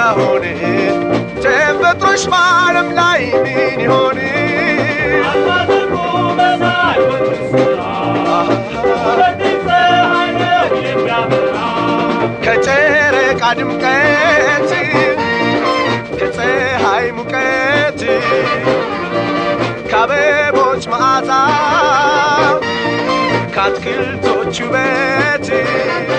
አሁን ተፈጥሮሽ ማለም ላይ ምን ይሆን አባደርኩ በዛይ ወጥስራ ወጥሰ አይነት የሚያበራ ከጨረቃ ድምቀት ከፀሐይ ሙቀት ከአበቦች መዓዛ ከአትክልቶች ውበት